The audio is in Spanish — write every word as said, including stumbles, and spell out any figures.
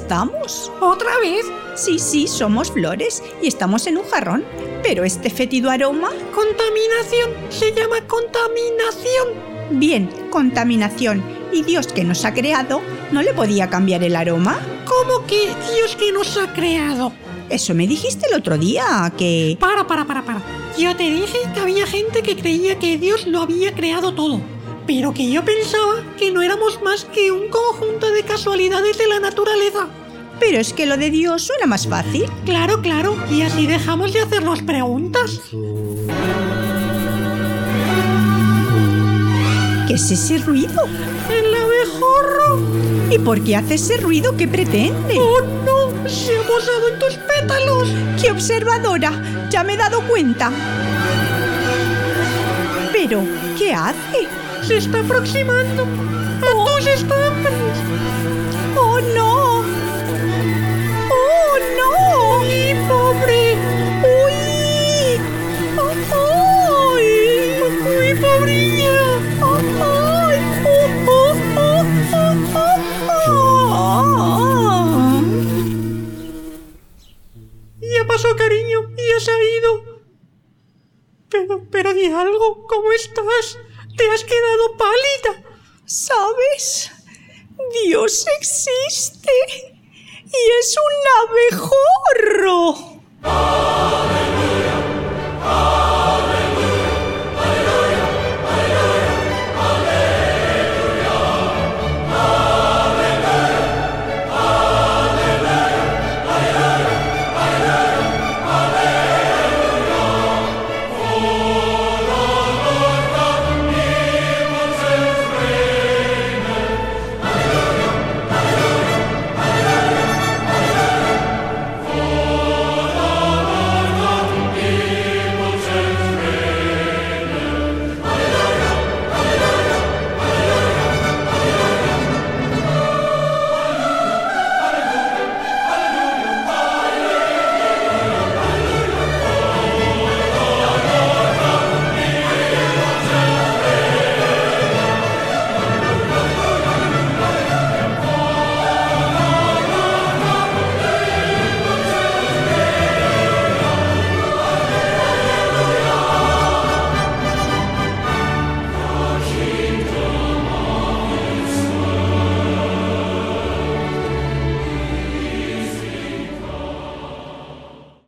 estamos. ¿Otra vez? Sí, sí, somos flores y estamos en un jarrón. Pero este fétido aroma... Contaminación, se llama contaminación. Bien, contaminación. ¿Y Dios que nos ha creado no le podía cambiar el aroma? ¿Cómo que Dios que nos ha creado? Eso me dijiste el otro día, que... Para, para, para, para. Yo te dije que había gente que creía que Dios lo había creado todo, pero que yo pensaba que no éramos más que un conjunto de casualidades de la naturaleza. Pero es que lo de Dios suena más fácil. Claro, claro, y así dejamos de hacernos preguntas. ¿Qué es ese ruido? ¡El abejorro! ¿Y por qué hace ese ruido? ¿Qué pretende? ¡Oh, no! ¡Se ha posado en tus pétalos! ¡Qué observadora! ¡Ya me he dado cuenta! ¿Pero qué hace? ¡Se está aproximando a oh. tus estambres! ¡Oh, no! ¡Oh, no! ¡Uy, pobre! ¡Uy! ¡Oh, uy! ¡Uy, pobrilla! ¡Oh, uy! ¡Oh, oh, oh, oh, oh, oh! Ya pasó, cariño, ya se ha ido. Pero, pero di algo, ¿cómo estás? Te has quedado pálida. ¿Sabes? Dios existe y es un abejorro.